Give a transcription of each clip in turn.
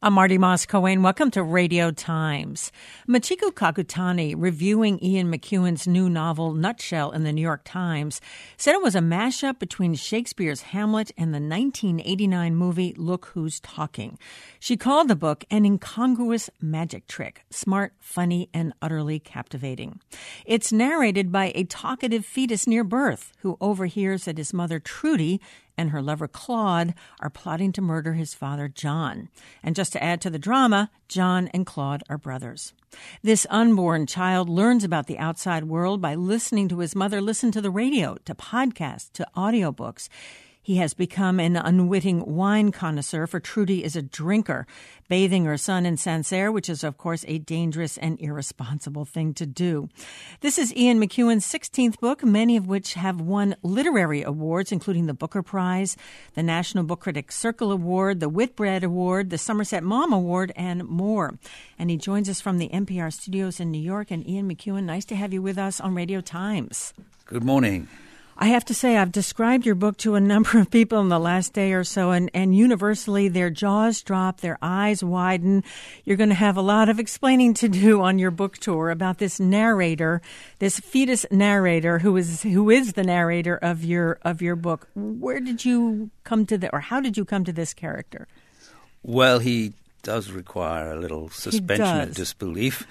I'm Marty Moss-Cohen. Welcome to Radio Times. Michiko Kakutani, reviewing Ian McEwan's new novel Nutshell in the New York Times, said it was a mashup between Shakespeare's Hamlet and the 1989 movie Look Who's Talking. She called the book an incongruous magic trick, smart, funny, and utterly captivating. It's narrated by a talkative fetus near birth who overhears that his mother, Trudy, and her lover Claude are plotting to murder his father, John. And just to add to the drama, John and Claude are brothers. This unborn child learns about the outside world by listening to his mother listen to the radio, to podcasts, to audiobooks. He has become an unwitting wine connoisseur, for Trudy is a drinker, bathing her son in Sancerre, which is, of course, a dangerous and irresponsible thing to do. This is Ian McEwan's 16th book, many of which have won literary awards, including the Booker Prize, the National Book Critics Circle Award, the Whitbread Award, the Somerset Maugham Award, and more. And he joins us from the NPR studios in New York. And Ian McEwan, nice to have you with us on Radio Times. Good morning. I have to say, I've described your book to a number of people in the last day or so, and universally their jaws drop, their eyes widen. You're going to have a lot of explaining to do on your book tour about this narrator, this fetus narrator who is the narrator of your book. Where did you come to or how did you come to this character? Well, he does require a little suspension of disbelief.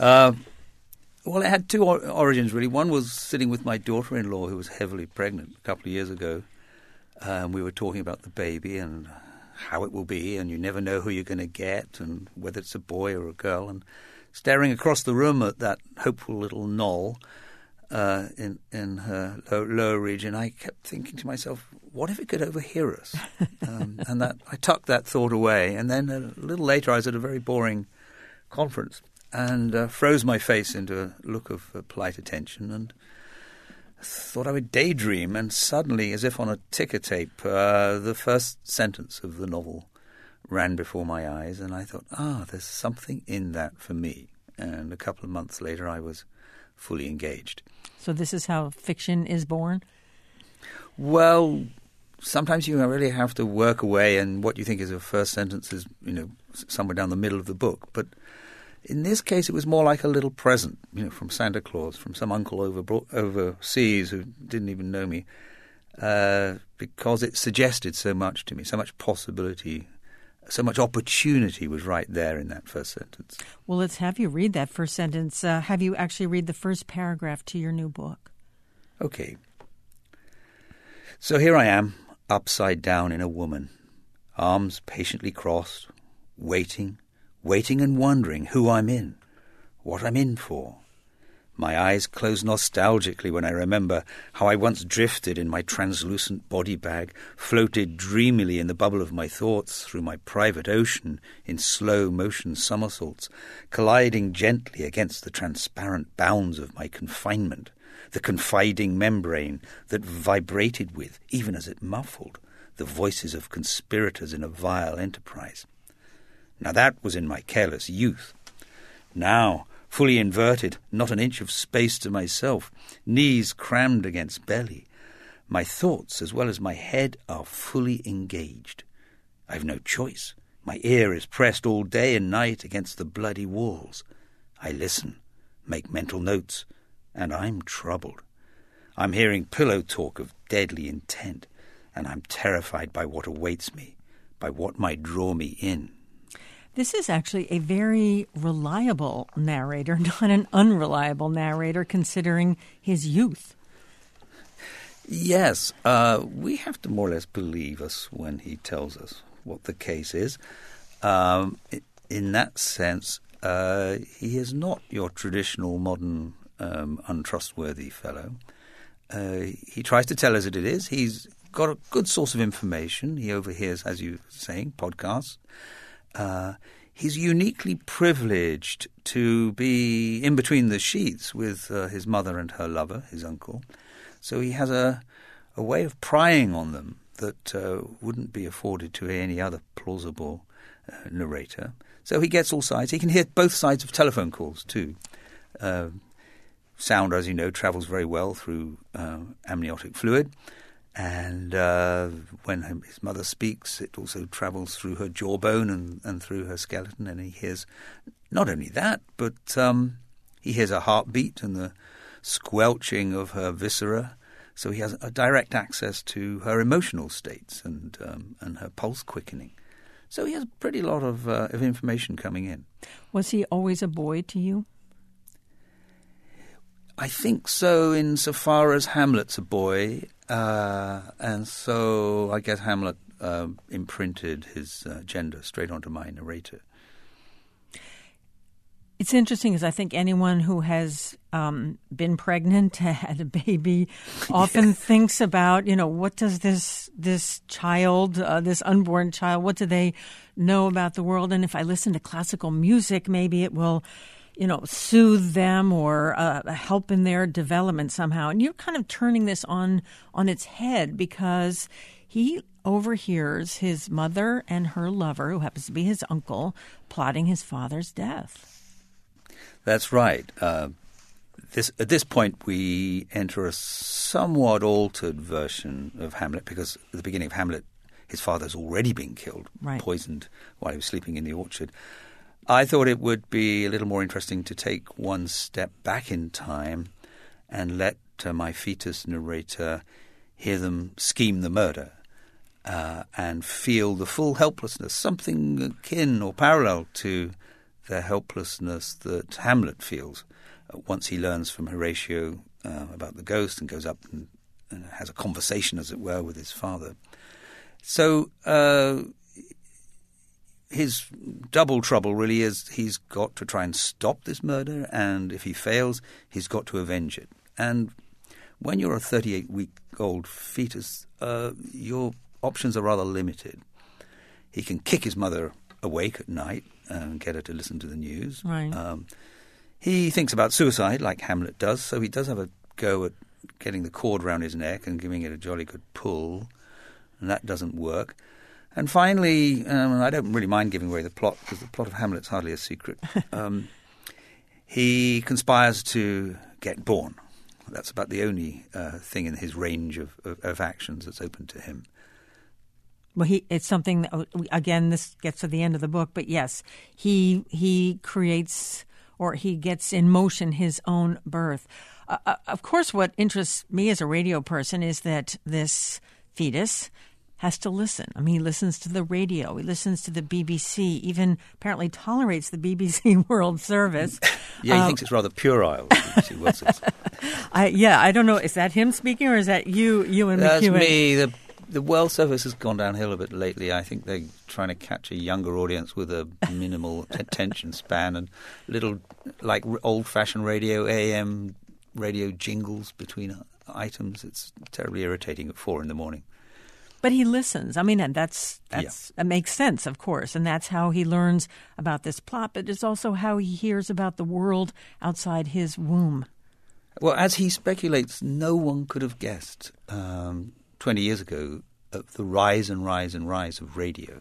Well, it had two origins, really. One was sitting with my daughter-in-law, who was heavily pregnant a couple of years ago. We were talking about the baby and how it will be, and you never know who you're going to get and whether it's a boy or a girl. And staring across the room at that hopeful little knoll in her lower region, I kept thinking to myself, what if it could overhear us? And that I tucked that thought away. And then a little later, I was at a very boring conference and froze my face into a look of polite attention and thought I would daydream. And suddenly, as if on a ticker tape, the first sentence of the novel ran before my eyes, and I thought, there's something in that for me. And a couple of months later, I was fully engaged. So this is how fiction is born? Well, sometimes you really have to work away, and what you think is a first sentence is, somewhere down the middle of the book. But in this case, it was more like a little present, from Santa Claus, from some uncle overseas who didn't even know me, because it suggested so much to me, so much possibility, so much opportunity was right there in that first sentence. Well, let's have you read that first sentence. Have you actually read the first paragraph to your new book? Okay. So here I am, upside down in a woman, arms patiently crossed, waiting and wondering who I'm in, what I'm in for. My eyes close nostalgically when I remember how I once drifted in my translucent body bag, floated dreamily in the bubble of my thoughts through my private ocean in slow-motion somersaults, colliding gently against the transparent bounds of my confinement, the confiding membrane that vibrated with, even as it muffled, the voices of conspirators in a vile enterprise. Now that was in my careless youth. Now, fully inverted, not an inch of space to myself, knees crammed against belly, my thoughts as well as my head are fully engaged. I've no choice. My ear is pressed all day and night against the bloody walls. I listen, make mental notes, and I'm troubled. I'm hearing pillow talk of deadly intent, and I'm terrified by what awaits me, by what might draw me in. This is actually a very reliable narrator, not an unreliable narrator, considering his youth. Yes, we have to more or less believe us when he tells us what the case is. In that sense, he is not your traditional modern untrustworthy fellow. He tries to tell us that it is. He's got a good source of information. He overhears, as you were saying, podcasts. He's uniquely privileged to be in between the sheets with his mother and her lover, his uncle. So he has a way of prying on them that wouldn't be afforded to any other plausible narrator. So he gets all sides. He can hear both sides of telephone calls too. Sound, as you know, travels very well through amniotic fluid. And when his mother speaks, it also travels through her jawbone and through her skeleton, and he hears not only that, but he hears her heartbeat and the squelching of her viscera. So he has a direct access to her emotional states and her pulse quickening. So he has a pretty lot of information coming in. Was he always a boy to you? I think so, insofar as Hamlet's a boy, and so I guess Hamlet imprinted his gender straight onto my narrator. It's interesting because I think anyone who has been pregnant, had a baby, often thinks about, what does this child, this unborn child, what do they know about the world? And if I listen to classical music, maybe it will, soothe them or help in their development somehow. And you're kind of turning this on its head because he overhears his mother and her lover, who happens to be his uncle, plotting his father's death. That's right. At this point, we enter a somewhat altered version of Hamlet, because at the beginning of Hamlet, his father's already been killed, poisoned while he was sleeping in the orchard. I thought it would be a little more interesting to take one step back in time and let my fetus narrator hear them scheme the murder and feel the full helplessness, something akin or parallel to the helplessness that Hamlet feels once he learns from Horatio about the ghost and goes up and has a conversation, as it were, with his father. So his double trouble really is he's got to try and stop this murder, and if he fails, he's got to avenge it. And when you're a 38-week-old fetus, your options are rather limited. He can kick his mother awake at night and get her to listen to the news. Right. He thinks about suicide, like Hamlet does, so he does have a go at getting the cord round his neck and giving it a jolly good pull, and that doesn't work. And finally, I don't really mind giving away the plot, because the plot of Hamlet's hardly a secret. He conspires to get born. That's about the only thing in his range of actions that's open to him. Well, it's something that, again, this gets to the end of the book, but yes, he creates, or he gets in motion, his own birth. Of course, what interests me as a radio person is that this fetus has to listen. I mean, he listens to the radio, he listens to the BBC, even apparently tolerates the BBC World Service. Yeah, he thinks it's rather puerile, BBC World Service. I don't know, is that him speaking, or is that you and That's McEwen? That's me. The World Service has gone downhill a bit lately. I think they're trying to catch a younger audience with a minimal attention span and little, like, old-fashioned radio, AM radio jingles between items. It's terribly irritating at 4 a.m. But he listens. I mean, and that makes sense, of course, and that's how he learns about this plot, but it's also how he hears about the world outside his womb. Well, as he speculates, no one could have guessed 20 years ago the rise and rise and rise of radio.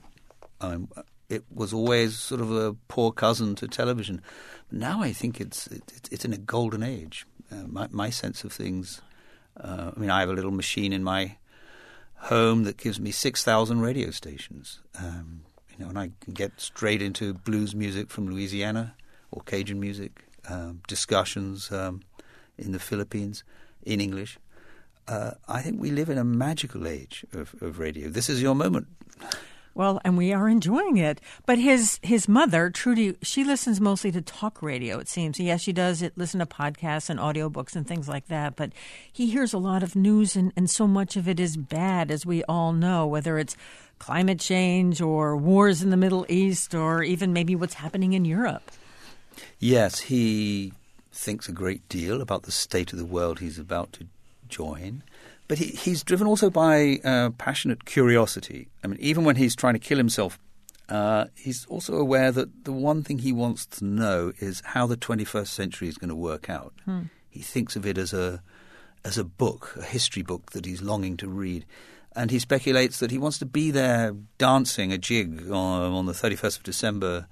It was always sort of a poor cousin to television. Now I think it's in a golden age. My sense of things, I have a little machine in my home that gives me 6,000 radio stations. And I can get straight into blues music from Louisiana or Cajun music, discussions in the Philippines in English. I think we live in a magical age of radio. This is your moment. Well, and we are enjoying it. But his mother, Trudy, she listens mostly to talk radio, it seems. Yes, she does listen to podcasts and audiobooks and things like that. But he hears a lot of news, and so much of it is bad, as we all know, whether it's climate change or wars in the Middle East or even maybe what's happening in Europe. Yes, he thinks a great deal about the state of the world he's about to join. But he's driven also by passionate curiosity. I mean, even when he's trying to kill himself, he's also aware that the one thing he wants to know is how the 21st century is going to work out. He thinks of it as a book, a history book that he's longing to read. And he speculates that he wants to be there dancing a jig on the 31st of December,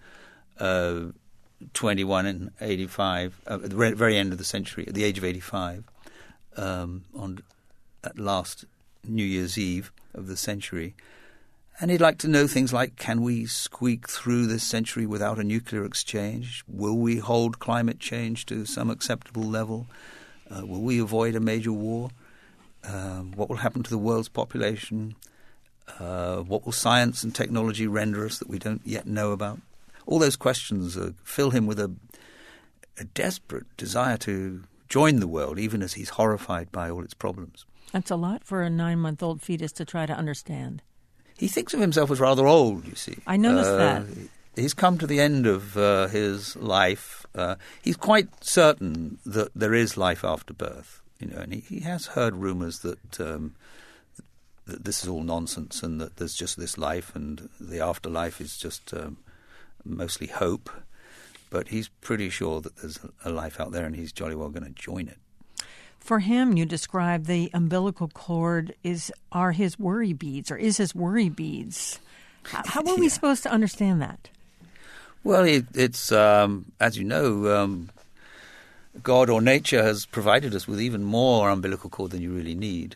2185, at the very end of the century, at the age of 85, at last New Year's Eve of the century. And he'd like to know things like, can we squeak through this century without a nuclear exchange? Will we hold climate change to some acceptable level? Will we avoid a major war? What will happen to the world's population? What will science and technology render us that we don't yet know about? All those questions fill him with a desperate desire to join the world, even as he's horrified by all its problems. That's a lot for a 9-month-old fetus to try to understand. He thinks of himself as rather old, you see. I noticed that. He's come to the end of his life. He's quite certain that there is life after birth, and he has heard rumours that this is all nonsense and that there's just this life and the afterlife is just mostly hope. But he's pretty sure that there's a life out there and he's jolly well going to join it. For him, you describe the umbilical cord are his worry beads, or is his worry beads. How are we supposed to understand that? Well, it's as you know, God or nature has provided us with even more umbilical cord than you really need.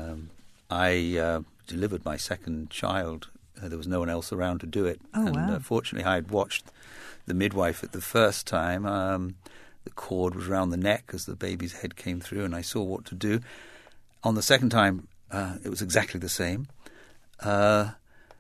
I delivered my second child. There was no one else around to do it. Oh, wow. Fortunately, I had watched the midwife at the first time. The cord was around the neck as the baby's head came through, and I saw what to do. On the second time, it was exactly the same. And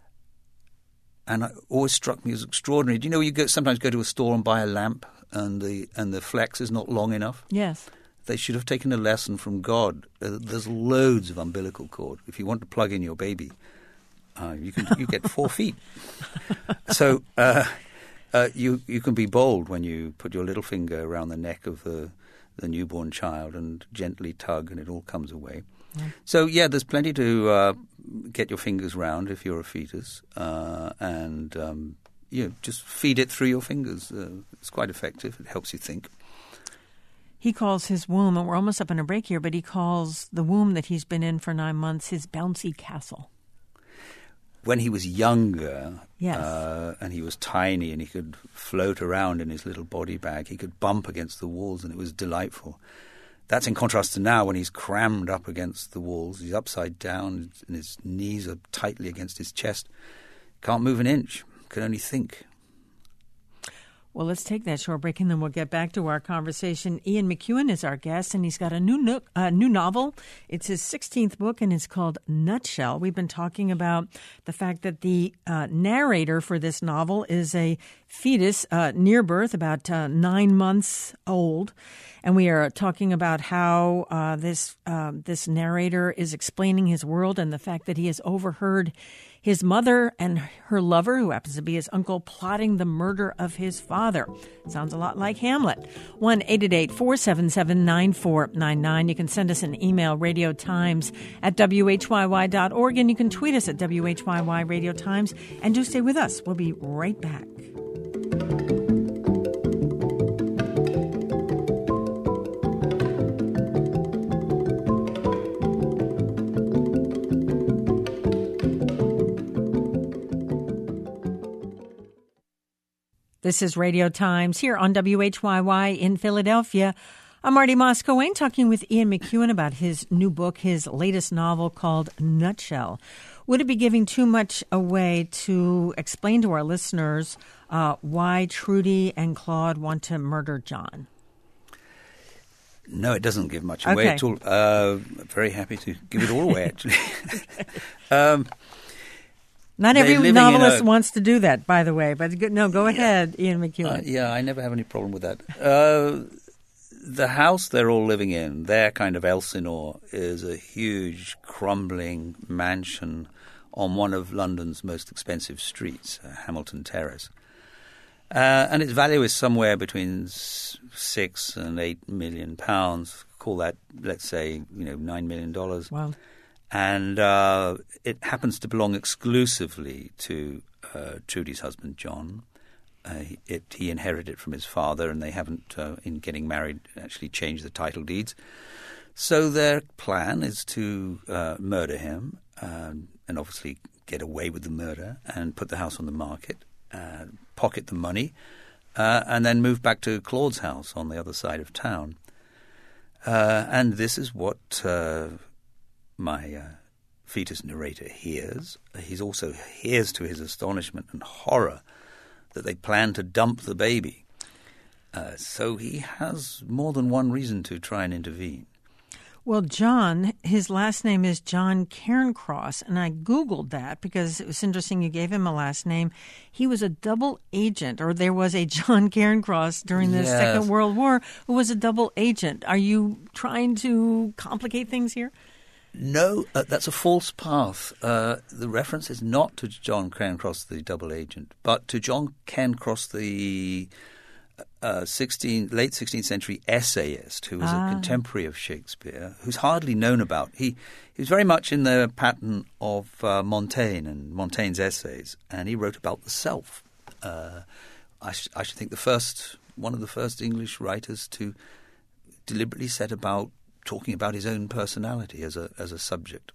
it always struck me as extraordinary. Do you know you sometimes go to a store and buy a lamp and the flex is not long enough? Yes. They should have taken a lesson from God. There's loads of umbilical cord. If you want to plug in your baby, you get 4 feet. So you can be bold when you put your little finger around the neck of the newborn child and gently tug, and it all comes away. Mm. So, there's plenty to get your fingers round if you're a fetus, and just feed it through your fingers. It's quite effective. It helps you think. He calls his womb, and we're almost up in a break here, but he calls the womb that he's been in for 9 months his bouncy castle. When he was younger, yes. And he was tiny and he could float around in his little body bag, he could bump against the walls and it was delightful. That's in contrast to now when he's crammed up against the walls. He's upside down and his knees are tightly against his chest. Can't move an inch, can only think. Well, let's take that short break and then we'll get back to our conversation. Ian McEwan is our guest, and he's got a new novel. It's his 16th book, and it's called Nutshell. We've been talking about the fact that the narrator for this novel is a fetus near birth, about 9 months old. And we are talking about how this narrator is explaining his world and the fact that he has overheard his mother and her lover, who happens to be his uncle, plotting the murder of his father. Sounds a lot like Hamlet. 1-888-477-9499. You can send us an email, radiotimes@whyy.org, and you can tweet us at WHYY Radio Times. And do stay with us. We'll be right back. This is Radio Times here on WHYY in Philadelphia. I'm Marty Moss-Coane talking with Ian McEwan about his new book, his latest novel called Nutshell. Would it be giving too much away to explain to our listeners why Trudy and Claude want to murder John? No, it doesn't give much away at all. I'm very happy to give it all away, actually. Not every novelist wants to do that, by the way. But go ahead, Ian McEwan. I never have any problem with that. The house they're all living in, their kind of Elsinore, is a huge, crumbling mansion on one of London's most expensive streets, Hamilton Terrace. And its value is somewhere between £6 and £8 million. Call that, let's say, $9 million. Wow. And it happens to belong exclusively to Trudy's husband, John. He inherited it from his father, and they haven't, in getting married, actually changed the title deeds. So their plan is to murder him and obviously get away with the murder and put the house on the market, pocket the money, and then move back to Claude's house on the other side of town. And this is what my fetus narrator hears. He also hears, to his astonishment and horror, that they plan to dump the baby. So he has more than one reason to try and intervene. Well, John, his last name is John Cairncross, and I Googled that because it was interesting you gave him a last name. He was a double agent, or there was a John Cairncross during the Second World War who was a double agent. Are you trying to complicate things here? No, that's a false path. The reference is not to John Cairncross, the double agent, but to John Cairncross, the late 16th century essayist who was a contemporary of Shakespeare, who's hardly known about. He was very much in the pattern of Montaigne and Montaigne's essays, and he wrote about the self. I should think one of the first English writers to deliberately set about talking about his own personality as a subject.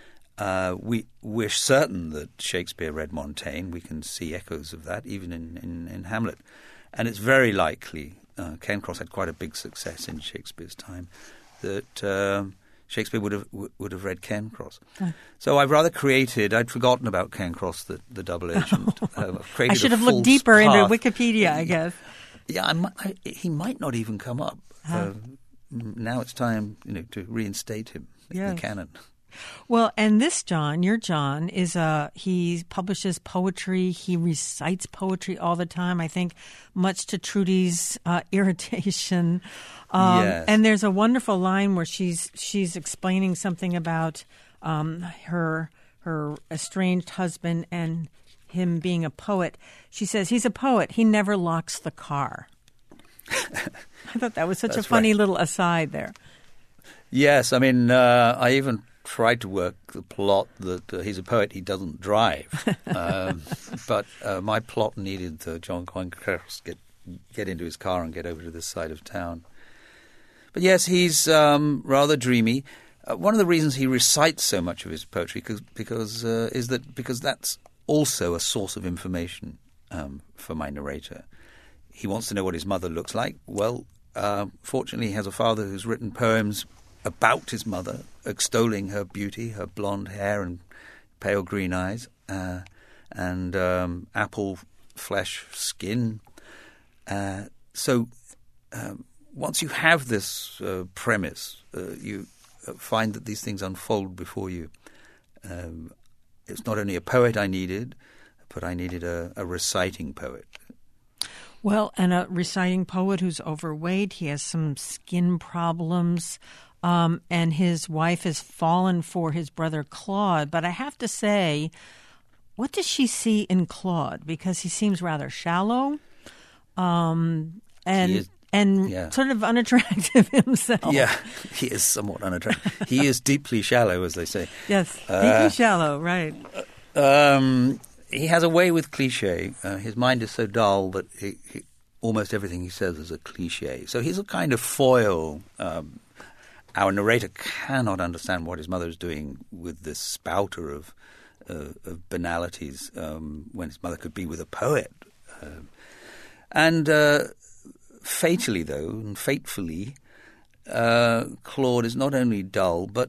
We're certain that Shakespeare read Montaigne. We can see echoes of that even in Hamlet. And it's very likely, Cairncross had quite a big success in Shakespeare's time, that Shakespeare would have read Cairncross. So I'd forgotten about Cairncross, the double agent. I should have looked deeper into Wikipedia, I guess. Yeah, he might not even come up. Now it's time, to reinstate him in the canon. Well, and this John, your John, he publishes poetry. He recites poetry all the time, I think, much to Trudy's irritation. Yes. And there's a wonderful line where she's explaining something about her estranged husband and him being a poet. She says, he's a poet. He never locks the car. I thought that was such a funny little aside there. Yes, I mean, I even tried to work the plot that he's a poet, he doesn't drive. But my plot needed John Cairncross get into his car and get over to this side of town. But yes, he's rather dreamy. One of the reasons he recites so much of his poetry because that's also a source of information for my narrator. He wants to know what his mother looks like. Well, fortunately, he has a father who's written poems about his mother, extolling her beauty, her blonde hair and pale green eyes, and apple flesh skin. So once you have this premise, you find that these things unfold before you. It's not only a poet I needed, but I needed a reciting poet. Well, and a reciting poet who's overweight. He has some skin problems. And his wife has fallen for his brother Claude. But I have to say, what does she see in Claude? Because he seems rather shallow and sort of unattractive himself. Yeah, he is somewhat unattractive. He is deeply shallow, as they say. Yes, deeply shallow, right. He has a way with cliché. His mind is so dull that almost everything he says is a cliché. So he's a kind of foil. Our narrator cannot understand what his mother is doing with this spouter of banalities when his mother could be with a poet. Fatally, though, and fatefully, Claude is not only dull, but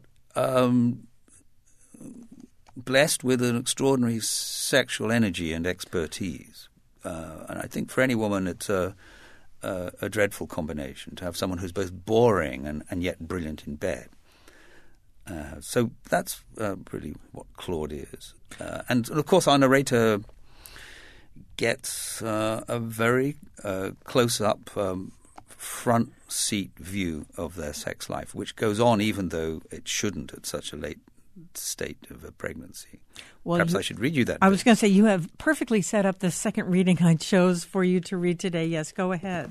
blessed with an extraordinary sexual energy and expertise. And I think for any woman it's a dreadful combination to have someone who's both boring and yet brilliant in bed. So that's really what Claude is. And of course our narrator gets a very close-up front seat view of their sex life, which goes on even though it shouldn't at such a late state of a pregnancy. Well, perhaps I should read you that. I was going to say, you have perfectly set up the second reading I chose for you to read today. Yes, go ahead.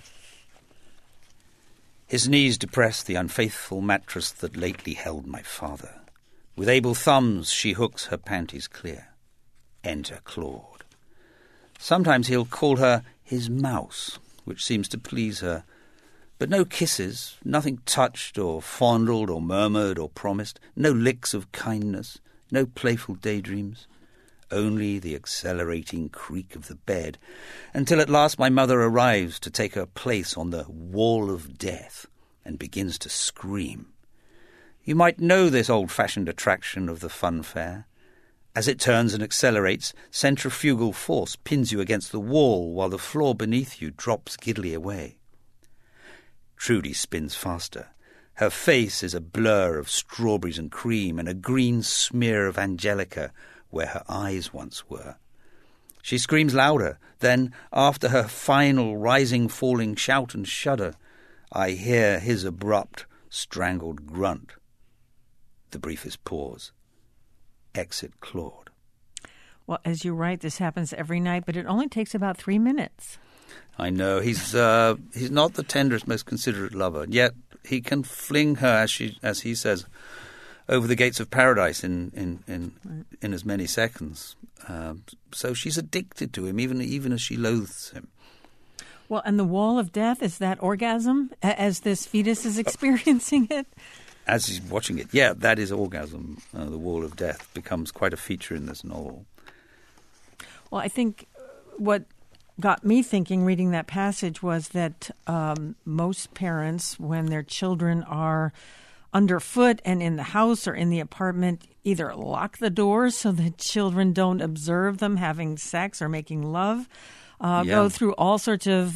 His knees depress the unfaithful mattress that lately held my father. With able thumbs she hooks her panties clear. Enter Claude. Sometimes he'll call her his mouse, which seems to please her. But no kisses, nothing touched or fondled or murmured or promised, no licks of kindness, no playful daydreams, only the accelerating creak of the bed, until at last my mother arrives to take her place on the wall of death and begins to scream. You might know this old-fashioned attraction of the fun fair. As it turns and accelerates, centrifugal force pins you against the wall while the floor beneath you drops giddily away. Trudy spins faster. Her face is a blur of strawberries and cream and a green smear of angelica where her eyes once were. She screams louder. Then, after her final rising-falling shout and shudder, I hear his abrupt, strangled grunt. The briefest pause. Exit Claude. Well, as you write, this happens every night, but it only takes about 3 minutes. I know. He's not the tenderest, most considerate lover, yet he can fling her, as he says, over the gates of paradise in as many seconds. So she's addicted to him, even as she loathes him. Well, and the wall of death, is that orgasm as this fetus is experiencing it? As he's watching it, yeah, that is orgasm. The wall of death becomes quite a feature in this novel. Well, I think what got me thinking reading that passage was that most parents, when their children are underfoot and in the house or in the apartment, either lock the doors so that children don't observe them having sex or making love, go through all sorts of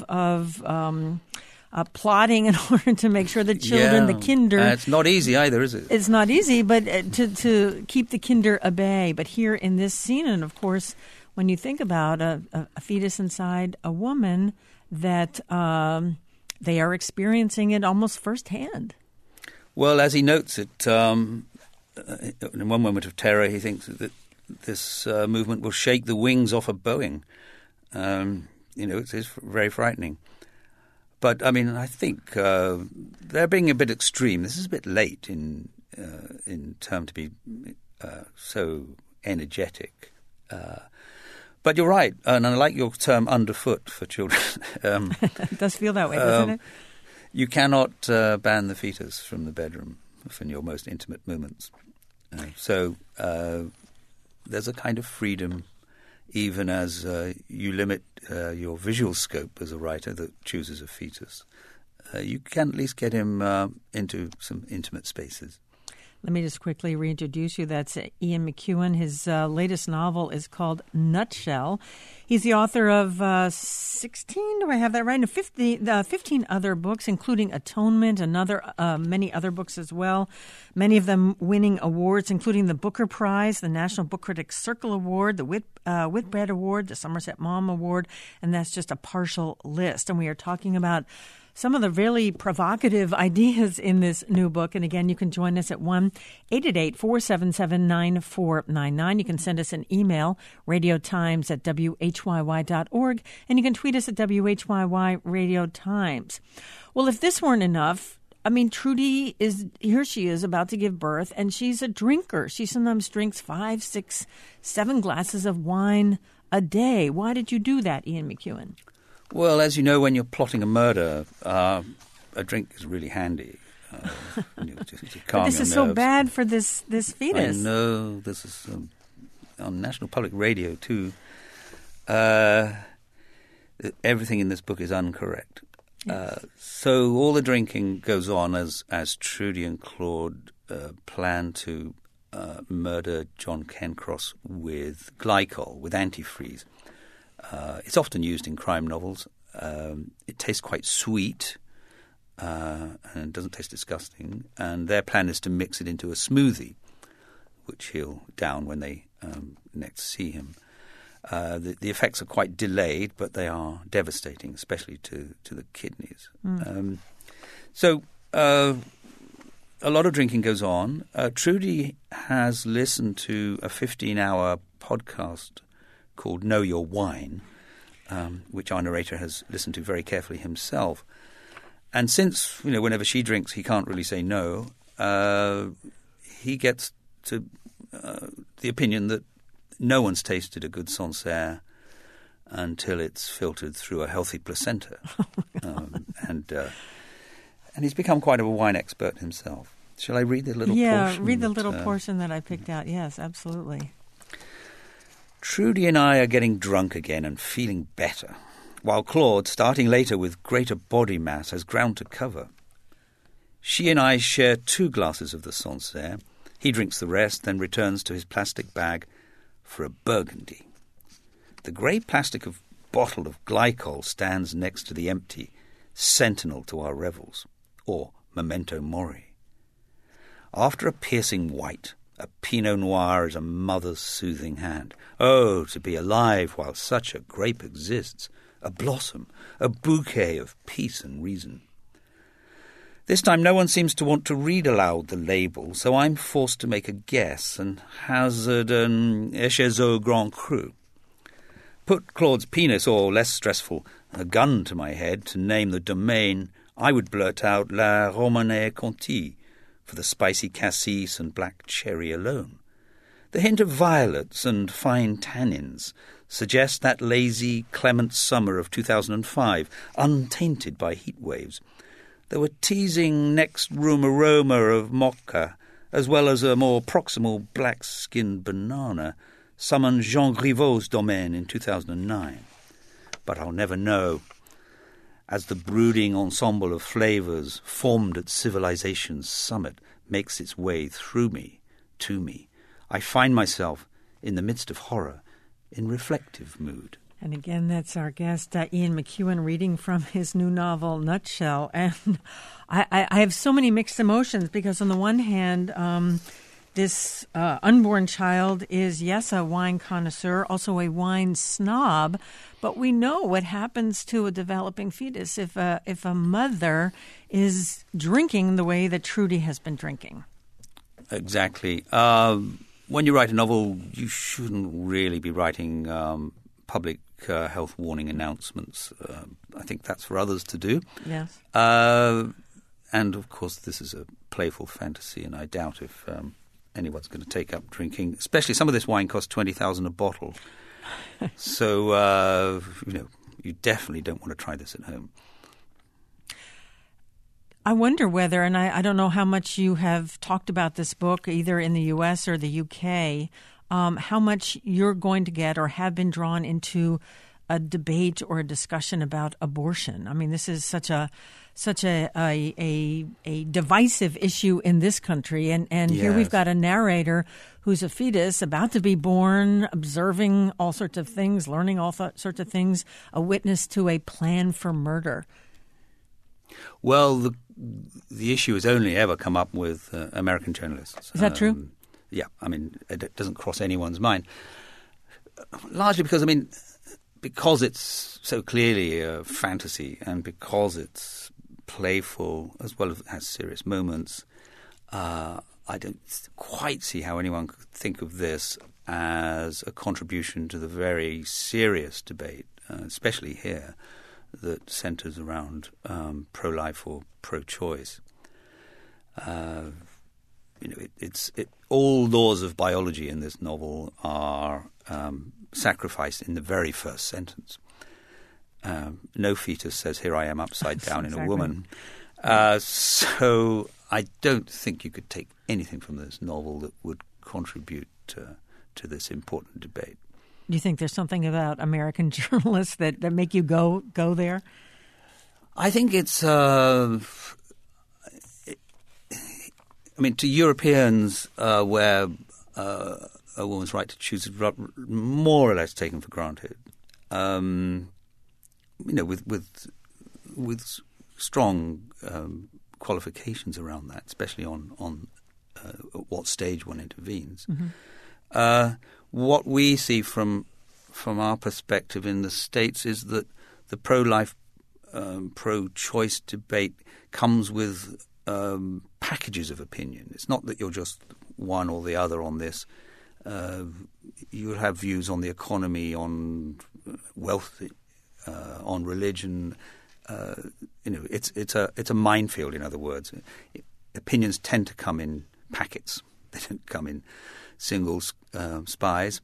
plotting in order to make sure the children, the kinder... it's not easy either, is it? It's not easy, but to keep the kinder at bay. But here in this scene, and of course, when you think about a fetus inside a woman, that they are experiencing it almost firsthand. Well, as he notes it, in one moment of terror, he thinks that this movement will shake the wings off a Boeing. It is very frightening. But, I mean, I think they're being a bit extreme. This is a bit late in term to be so energetic. But you're right, and I like your term underfoot for children. It does feel that way, doesn't it? You cannot ban the fetus from the bedroom in your most intimate moments. So there's a kind of freedom, even as you limit your visual scope as a writer that chooses a fetus. You can at least get him into some intimate spaces. Let me just quickly reintroduce you. That's Ian McEwan. His latest novel is called Nutshell. He's the author of 16, do I have that right? No, 15 other books, including Atonement, many other books as well. Many of them winning awards, including the Booker Prize, the National Book Critics Circle Award, the Whitbread Award, the Somerset Maugham Award, and that's just a partial list. And we are talking about some of the really provocative ideas in this new book. And again, you can join us at 1-888-477-9499. You can send us an email, radiotimes@whyy.org, and you can tweet us at WHYY Radio Times. Well, if this weren't enough, I mean, Trudy here she is about to give birth, and she's a drinker. She sometimes drinks 5, 6, 7 glasses of wine a day. Why did you do that, Ian McEwan? Well, as you know, when you're plotting a murder, a drink is really handy. To calm but this your is nerves. so bad for this fetus. I know. This is on National Public Radio, too. Everything in this book is incorrect. Yes. So all the drinking goes on as Trudy and Claude plan to murder John Cairncross with glycol, with antifreeze. It's often used in crime novels. It tastes quite sweet and doesn't taste disgusting. And their plan is to mix it into a smoothie, which he'll down when they next see him. The effects are quite delayed, but they are devastating, especially to the kidneys. So a lot of drinking goes on. Trudy has listened to a 15-hour podcast called Know Your Wine, which our narrator has listened to very carefully himself. And since, whenever she drinks, he can't really say no, he gets to the opinion that no one's tasted a good Sancerre until it's filtered through a healthy placenta. And he's become quite a wine expert himself. Shall I read the little portion? Yeah, read the little portion that I picked out. Yes, absolutely. Trudy and I are getting drunk again and feeling better, while Claude, starting later with greater body mass, has ground to cover. She and I share 2 glasses of the Sancerre. He drinks the rest, then returns to his plastic bag for a Burgundy. The grey plastic bottle of glycol stands next to the empty, sentinel to our revels, or memento mori. After a piercing white, a Pinot Noir is a mother's soothing hand. Oh, to be alive while such a grape exists, a blossom, a bouquet of peace and reason. This time no one seems to want to read aloud the label, so I'm forced to make a guess and hazard an Echezot Grand Cru. Put Claude's penis, or less stressful, a gun to my head to name the domain, I would blurt out La Romanée Conti for the spicy cassis and black cherry alone. The hint of violets and fine tannins suggests that lazy, clement summer of 2005, untainted by heat waves. There were teasing next-room aroma of mocha, as well as a more proximal black-skinned banana, summoned Jean Griveau's domain in 2009. But I'll never know. As the brooding ensemble of flavours formed at civilization's summit makes its way through me, to me, I find myself, in the midst of horror, in reflective mood. And again, that's our guest, Ian McEwan, reading from his new novel, Nutshell. And I have so many mixed emotions because on the one hand, this unborn child is, yes, a wine connoisseur, also a wine snob, but we know what happens to a developing fetus if a mother is drinking the way that Trudy has been drinking. Exactly. When you write a novel, you shouldn't really be writing public health warning announcements. I think that's for others to do. Yes. And, of course, this is a playful fantasy, and I doubt if anyone's going to take up drinking. Especially some of this wine costs $20,000 a bottle. So, you definitely don't want to try this at home. I wonder whether, and I don't know how much you have talked about this book, either in the U.S. or the U.K., how much you're going to get or have been drawn into a debate or a discussion about abortion. I mean, this is such a divisive issue in this country, and yes. Here we've got a narrator who's a fetus about to be born, observing all sorts of things, learning all sorts of things, a witness to a plan for murder. Well, the issue has only ever come up with American journalists. Is that true? Yeah, I mean, it doesn't cross anyone's mind. Largely because it's so clearly a fantasy and because it's playful as well as it has serious moments, I don't quite see how anyone could think of this as a contribution to the very serious debate, especially here, that centres around pro-life or pro-choice. All laws of biology in this novel are sacrificed in the very first sentence. No fetus says, "Here I am upside down in a woman." So I don't think you could take anything from this novel that would contribute to this important debate. Do you think there's something about American journalists that make you go there? I think it's to Europeans, where a woman's right to choose is more or less taken for granted. With strong qualifications around that, especially on what stage one intervenes. Mm-hmm. What we see from our perspective in the States is that the pro-life, pro-choice debate comes with packages of opinion. It's not that you're just one or the other on this. You'll have views on the economy, on wealth, on religion. It's a minefield. In other words, opinions tend to come in packets. They don't come in single spies.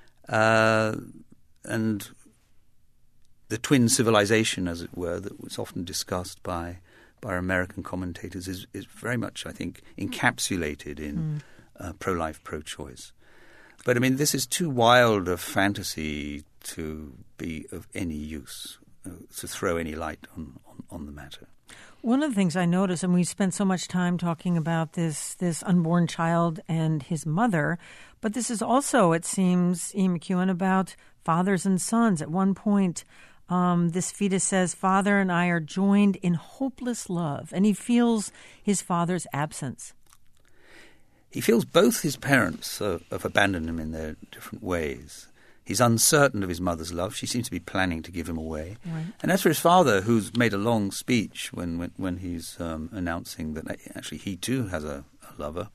And the twin civilization, as it were, that was often discussed by our American commentators is very much, I think, encapsulated in pro-life, pro-choice. But, this is too wild a fantasy to be of any use, to throw any light on the matter. One of the things I notice, and we spent so much time talking about this unborn child and his mother, but this is also, it seems, Ian McEwan, about fathers and sons. At one point, this fetus says, "Father and I are joined in hopeless love," and he feels his father's absence. He feels both his parents have abandoned him in their different ways. He's uncertain of his mother's love. She seems to be planning to give him away. Right. And as for his father, who's made a long speech when he's announcing that actually he too has a lover,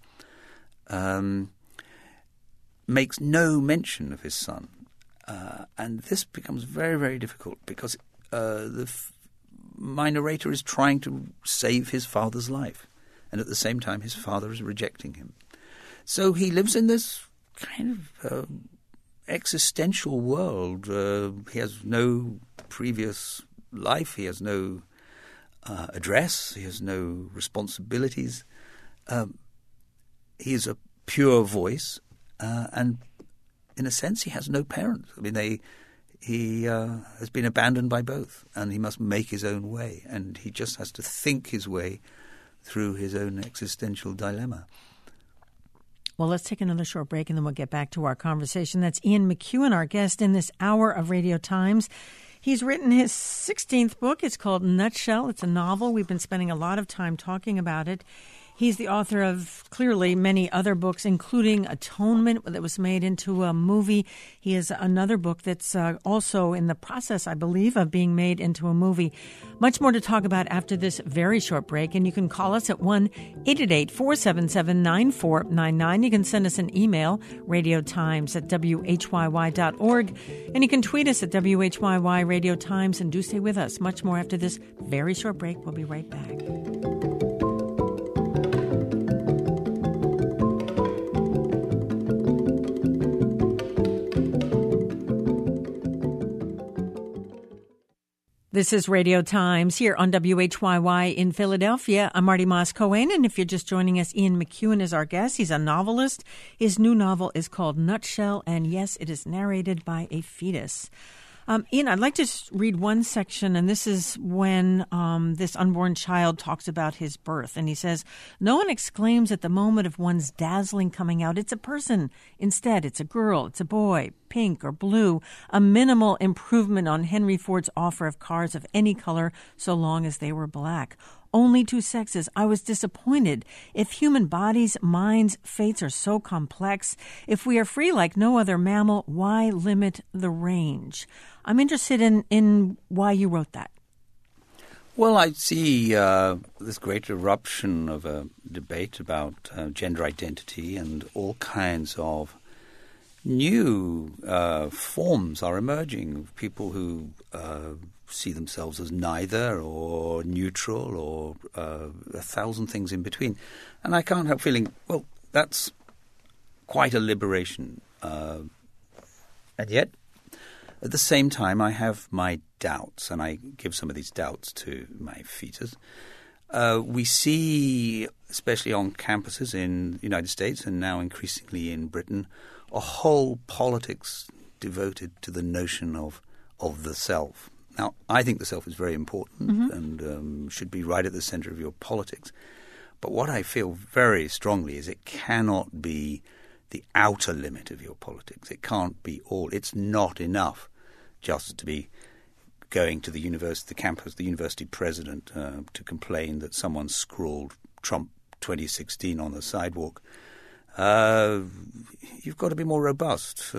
makes no mention of his son. And this becomes very, very difficult because my narrator is trying to save his father's life. And at the same time, his father is rejecting him. So he lives in this kind of existential world. He has no previous life. He has no address. He has no responsibilities. He is a pure voice, and in a sense, he has no parents. I mean, he has been abandoned by both, and he must make his own way, and he just has to think his way through his own existential dilemma. Well, let's take another short break, and then we'll get back to our conversation. That's Ian McEwan, our guest in this hour of Radio Times. He's written his 16th book. It's called Nutshell. It's a novel. We've been spending a lot of time talking about it. He's the author of, clearly, many other books, including Atonement, that was made into a movie. He has another book that's also in the process, I believe, of being made into a movie. Much more to talk about after this very short break. And you can call us at 1-888-477-9499. You can send us an email, radiotimes@whyy.org. And you can tweet us at WHYY Radio Times. And do stay with us. Much more after this very short break. We'll be right back. This is Radio Times here on WHYY in Philadelphia. I'm Marty Moss-Cohen, and if you're just joining us, Ian McEwan is our guest. He's a novelist. His new novel is called Nutshell, and yes, it is narrated by a fetus. Ian, I'd like to read one section, and this is when this unborn child talks about his birth. And he says, "No one exclaims at the moment of one's dazzling coming out, 'It's a person.' Instead, it's a girl, it's a boy, pink or blue, a minimal improvement on Henry Ford's offer of cars of any color so long as they were black. Only two sexes. I was disappointed. If human bodies, minds, fates are so complex, if we are free like no other mammal, why limit the range?" I'm interested in why you wrote that. Well, I see this great eruption of a debate about gender identity, and all kinds of new forms are emerging of people who see themselves as neither or neutral or a thousand things in between. And I can't help feeling, well, that's quite a liberation. And yet, at the same time, I have my doubts, and I give some of these doubts to my fetus. We see, especially on campuses in the United States and now increasingly in Britain, a whole politics devoted to the notion of the self. Now, I think the self is very important and should be right at the center of your politics. But what I feel very strongly is it cannot be the outer limit of your politics. It can't be all. It's not enough just to be going to the campus, the university president, to complain that someone scrawled Trump 2016 on the sidewalk. You've got to be more robust.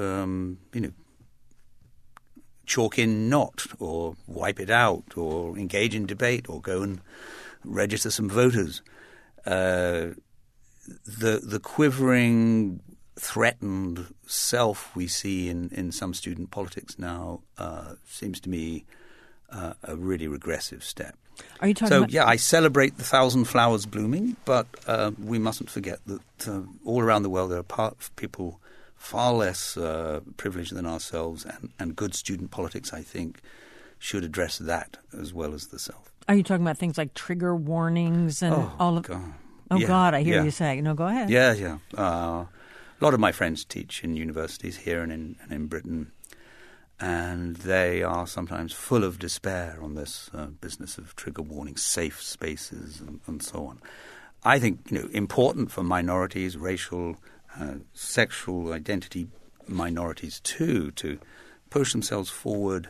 Chalk in not, or wipe it out, or engage in debate, or go and register some voters. The quivering, threatened self we see in some student politics now seems to me a really regressive step. Are you talking about... Yeah, I celebrate the 1,000 flowers blooming, but we mustn't forget that all around the world there are people far less privileged than ourselves, and good student politics, I think, should address that as well as the self. Are you talking about things like trigger warnings and all of... God. Oh, yeah, God, I hear you say. No, go ahead. Yeah. A lot of my friends teach in universities here and in Britain. and they are sometimes full of despair on this business of trigger warning, safe spaces, and so on. I think, important for minorities, racial, sexual identity minorities too, to push themselves forward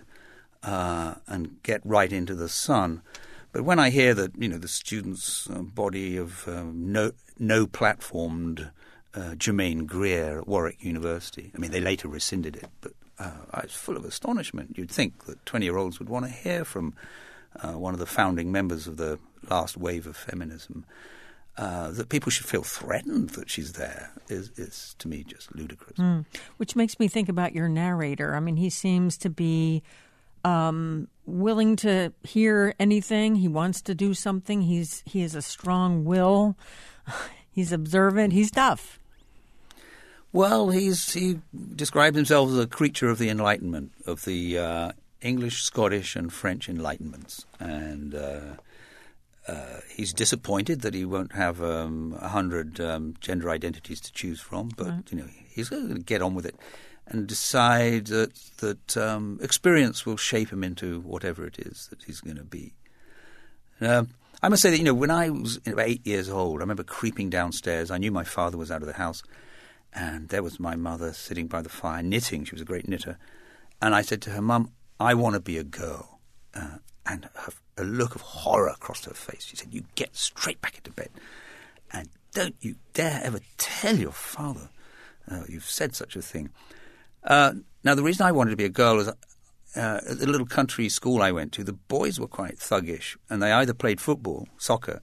and get right into the sun. But when I hear that, the students' body of no-platformed Germaine Greer at Warwick University, they later rescinded it, but I was full of astonishment. You'd think that 20-year-olds would want to hear from one of the founding members of the last wave of feminism. That people should feel threatened that she's there is to me just ludicrous. Which makes me think about your narrator. He seems to be willing to hear anything. He wants to do something. He has a strong will. He's observant. He's tough. Well, he describes himself as a creature of the Enlightenment, of the English, Scottish, and French Enlightenments, and he's disappointed that he won't have 100 gender identities to choose from, but he's going to get on with it and decide that experience will shape him into whatever it is that he's going to be. I must say that when I was about 8 years old, I remember creeping downstairs. I knew my father was out of the house, and there was my mother sitting by the fire knitting. She was a great knitter, and I said to her, "Mum, I want to be a girl." And a look of horror crossed her face. She said, "You get straight back into bed. And don't you dare ever tell your father you've said such a thing." Now, the reason I wanted to be a girl is at the little country school I went to, the boys were quite thuggish, and they either played football, soccer,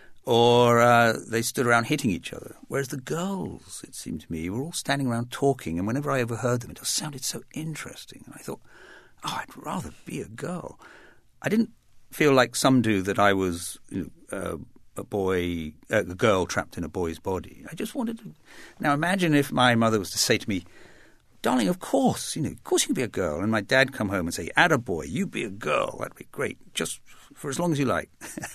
or they stood around hitting each other. Whereas the girls, it seemed to me, were all standing around talking, and whenever I overheard them, it just sounded so interesting. And I thought, I'd rather be a girl. I didn't feel like some do that I was a girl trapped in a boy's body. I just wanted to. Now imagine if my mother was to say to me, "Darling, of course you can be a girl," and my dad come home and say, "Attaboy, you be a girl. That'd be great, just for as long as you like."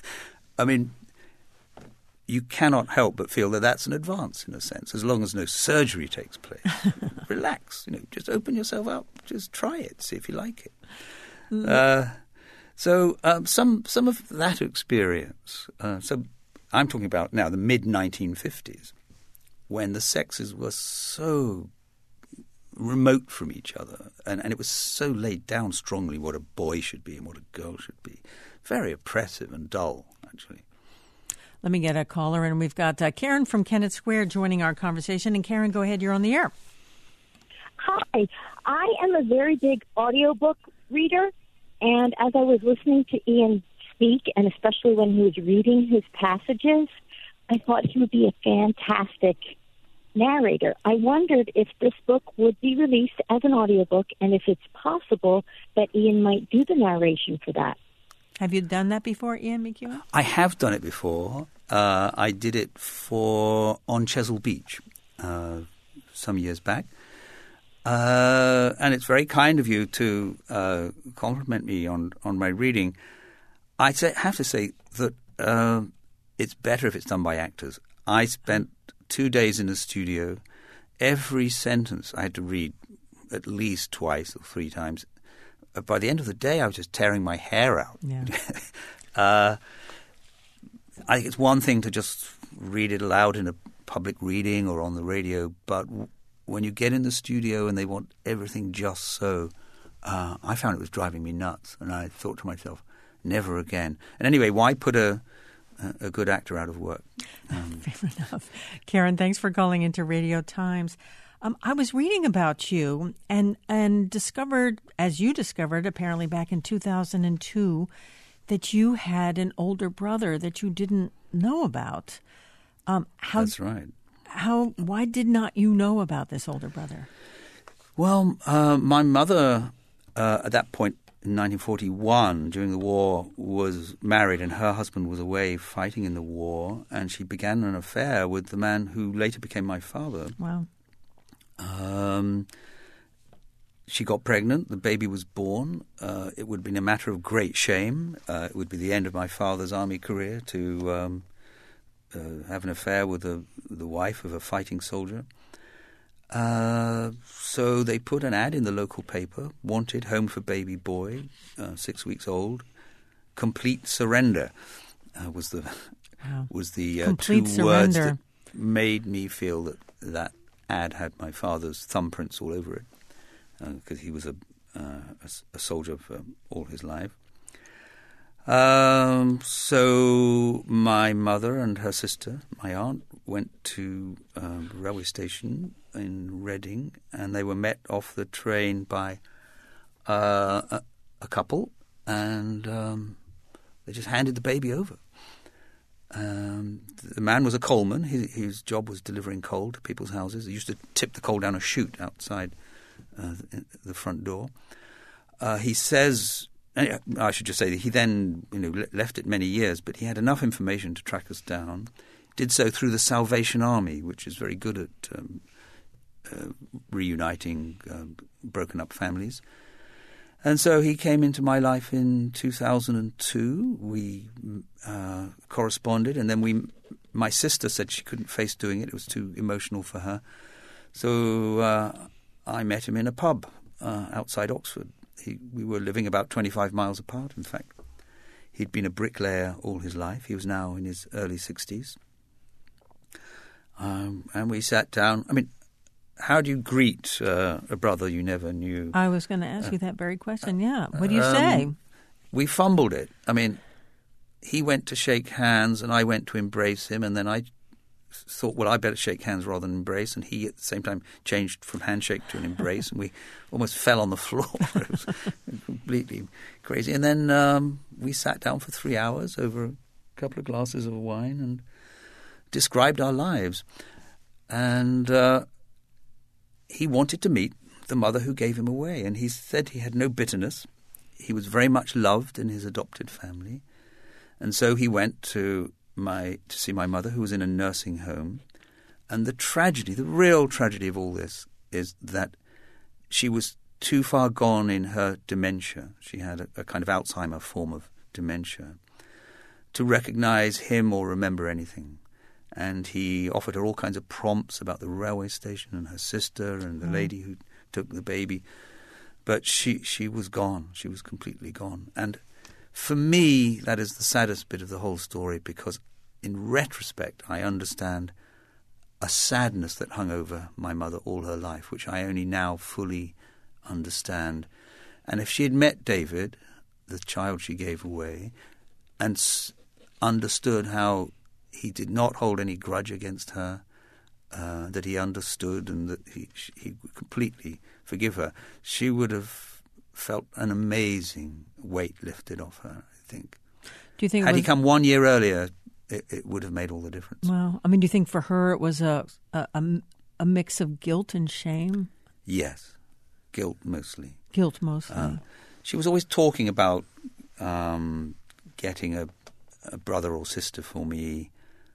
You cannot help but feel that that's an advance in a sense, as long as no surgery takes place. Relax, just open yourself up, just try it, see if you like it. So some of that experience. So I'm talking about now the mid-1950s, when the sexes were so remote from each other, and it was so laid down strongly what a boy should be and what a girl should be. Very oppressive and dull, actually. Let me get a caller, and we've got Karen from Kennett Square joining our conversation. And Karen, go ahead. You're on the air. Hi. I am a very big audiobook reader, and as I was listening to Ian speak, and especially when he was reading his passages, I thought he would be a fantastic narrator. I wondered if this book would be released as an audiobook, and if it's possible that Ian might do the narration for that. Have you done that before, Ian McEwan? I have done it before. I did it for On Chesil Beach some years back. And it's very kind of you to compliment me on my reading. I have to say that it's better if it's done by actors. I spent 2 days in the studio. Every sentence I had to read at least twice or 3 times. By the end of the day, I was just tearing my hair out. Yeah. I think it's one thing to just read it aloud in a public reading or on the radio, but when you get in the studio and they want everything just so, I found it was driving me nuts. And I thought to myself, never again. And anyway, why put a good actor out of work? Fair enough. Karen, thanks for calling into Radio Times. I was reading about you and discovered, as you discovered apparently back in 2002, that you had an older brother that you didn't know about. That's right. Why did not you know about this older brother? Well, my mother at that point in 1941, during the war, was married and her husband was away fighting in the war, and she began an affair with the man who later became my father. Wow. She got pregnant. The baby was born. It would have been a matter of great shame. It would be the end of my father's army career to have an affair with the wife of a fighting soldier. So they put an ad in the local paper, wanted home for baby boy, 6 weeks old, complete surrender was the Complete two surrender. words that made me feel that ad had my father's thumbprints all over it, because he was a soldier for all his life. So my mother and her sister, my aunt, went to a railway station in Reading, and they were met off the train by a couple, and they just handed the baby over. The man was a coalman. His job was delivering coal to people's houses. He used to tip the coal down a chute outside the front door. He says, I should just say that he then left it many years, but he had enough information to track us down. Did so through the Salvation Army, which is very good at reuniting broken up families. And so he came into my life in 2002. We corresponded, and then my sister said she couldn't face doing it. It was too emotional for her. So I met him in a pub outside Oxford. We were living about 25 miles apart, in fact. He'd been a bricklayer all his life. He was now in his early 60s. And we sat down. I mean, how do you greet a brother you never knew? I was going to ask you that very question, yeah. What do you say? We fumbled it. I mean, he went to shake hands and I went to embrace him, and then I thought, well, I better shake hands rather than embrace, and he at the same time changed from handshake to an embrace, and we almost fell on the floor. It was completely crazy. And then we sat down for 3 hours over a couple of glasses of wine and described our lives. And he wanted to meet the mother who gave him away, and he said he had no bitterness. He was very much loved in his adopted family, and so he went to see my mother, who was in a nursing home. And the tragedy, the real tragedy of all this, is that she was too far gone in her dementia. She had a kind of Alzheimer form of dementia to recognize him or remember anything. And he offered her all kinds of prompts about the railway station and her sister and the lady who took the baby. But she was gone. She was completely gone. And for me, that is the saddest bit of the whole story, because in retrospect, I understand a sadness that hung over my mother all her life, which I only now fully understand. And if she had met David, the child she gave away, and understood how he did not hold any grudge against her, that he understood and that he would completely forgive her, she would have felt an amazing weight lifted off her, I think. Do you think had he come 1 year earlier, it would have made all the difference. Well, I mean, do you think for her it was a mix of guilt and shame? Yes, guilt mostly. Guilt mostly. She was always talking about getting a brother or sister for me.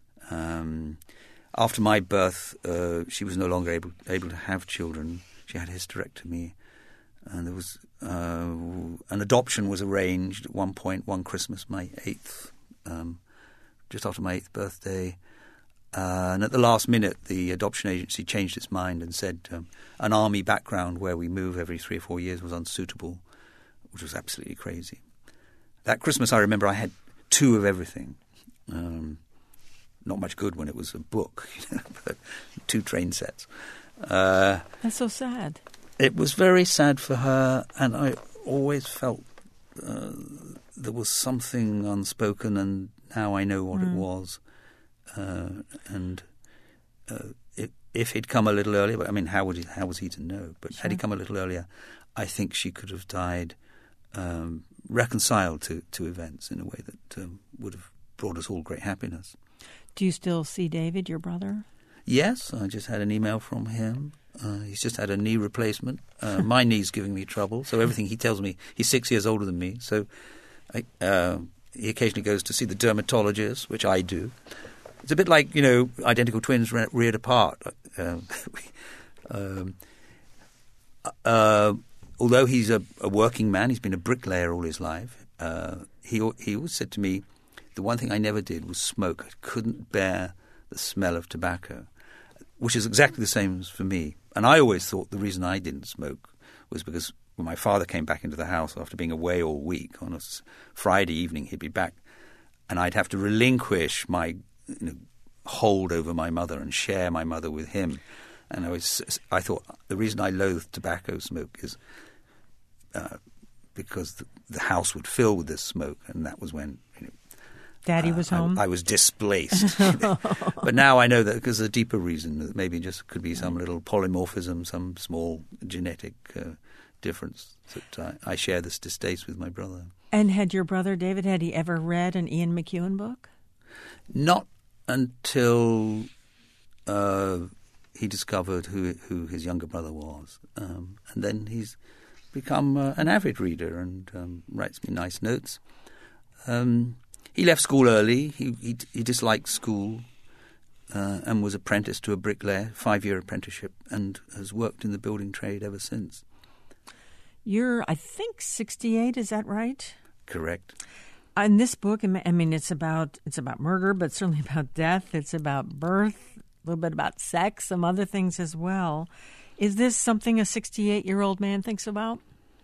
After my birth, she was no longer able to have children. She had a hysterectomy, and there was an adoption was arranged at one point, one Christmas, my 8th, just after my 8th birthday. And at the last minute, the adoption agency changed its mind and said an army background where we move every 3 or 4 years was unsuitable, which was absolutely crazy. That Christmas, I remember I had 2 of everything. Not much good when it was a book, but 2 train sets. That's so sad. It was very sad for her, and I always felt there was something unspoken, and now I know what it was. And if he'd come a little earlier, but I mean, how was he to know? But had he come a little earlier, I think she could have died reconciled to events in a way that would have brought us all great happiness. Do you still see David, your brother? Yes, I just had an email from him. He's just had a knee replacement. My knee's giving me trouble, so everything he tells me, he's 6 years older than me, so he occasionally goes to see the dermatologist, which I do. It's a bit like, identical twins reared apart. Although he's a working man, he's been a bricklayer all his life, he always said to me, the one thing I never did was smoke. I couldn't bear the smell of tobacco. which is exactly the same as for me. And I always thought the reason I didn't smoke was because when my father came back into the house after being away all week, on a Friday evening he'd be back, and I'd have to relinquish my hold over my mother and share my mother with him. And I thought the reason I loathed tobacco smoke is because the house would fill with this smoke, and that was when Daddy was home. I was displaced. But now I know that there's a deeper reason, that maybe just could be some little polymorphism, some small genetic difference, that I share this distaste with my brother. And had your brother, David, had he ever read an Ian McEwan book? Not until he discovered who his younger brother was. And then he's become an avid reader and writes me nice notes. He left school early. He disliked school and was apprenticed to a bricklayer, 5-year apprenticeship, and has worked in the building trade ever since. You're, I think, 68. Is that right? Correct. In this book, I mean, it's about murder, but certainly about death. It's about birth, a little bit about sex, some other things as well. Is this something a 68-year-old man thinks about?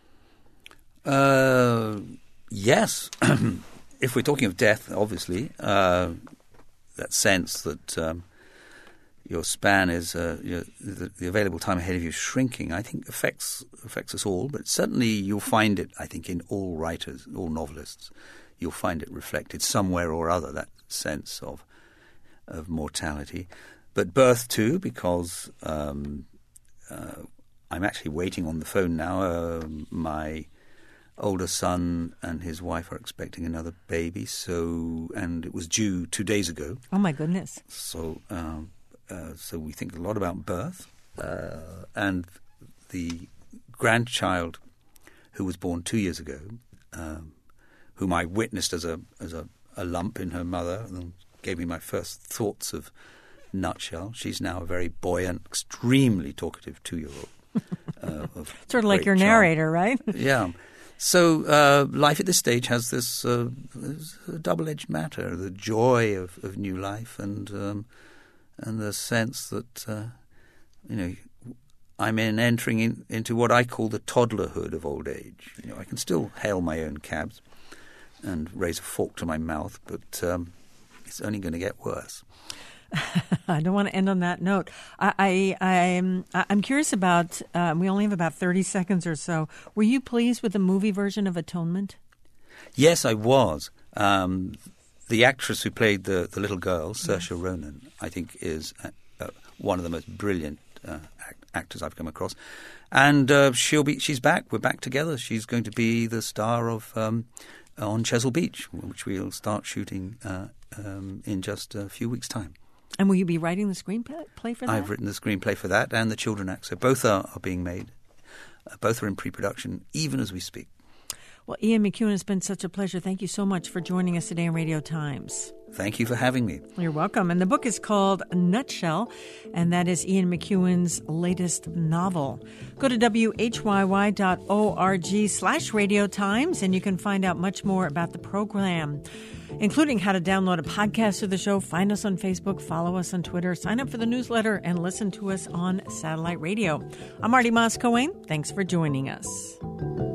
Yes. If we're talking of death, obviously, that sense that your span is the available time ahead of you shrinking, I think affects us all. But certainly you'll find it, I think, in all writers, all novelists. You'll find it reflected somewhere or other, that sense of mortality. But birth too, because I'm actually waiting on the phone now. My older son and his wife are expecting another baby, and it was due 2 days ago. Oh my goodness! So we think a lot about birth, and the grandchild who was born 2 years ago, whom I witnessed as a lump in her mother, and gave me my first thoughts of Nutshell. She's now a very buoyant, extremely talkative 2-year-old. Sort of like your narrator, right? Yeah. So life at this stage has this double-edged matter: the joy of new life, and the sense that I'm entering into what I call the toddlerhood of old age. I can still hail my own cabs and raise a fork to my mouth, but it's only going to get worse. I don't want to end on that note. I'm curious about, we only have about 30 seconds or so. Were you pleased with the movie version of Atonement? Yes, I was. The actress who played the little girl, Saoirse Ronan, I think is one of the most brilliant actors I've come across. And she's back. We're back together. She's going to be the star of on Chesil Beach, which we'll start shooting in just a few weeks' time. And will you be writing the screenplay for that? I've written the screenplay for that and the Children Act. So both are being made. Both are in pre-production, even as we speak. Well, Ian McEwan, it's been such a pleasure. Thank you so much for joining us today on Radio Times. Thank you for having me. You're welcome. And the book is called Nutshell, and that is Ian McEwan's latest novel. Go to whyy.org/Radio Times, and you can find out much more about the program, including how to download a podcast of the show, find us on Facebook, follow us on Twitter, sign up for the newsletter, and listen to us on satellite radio. I'm Marty Moss-Coane. Thanks for joining us.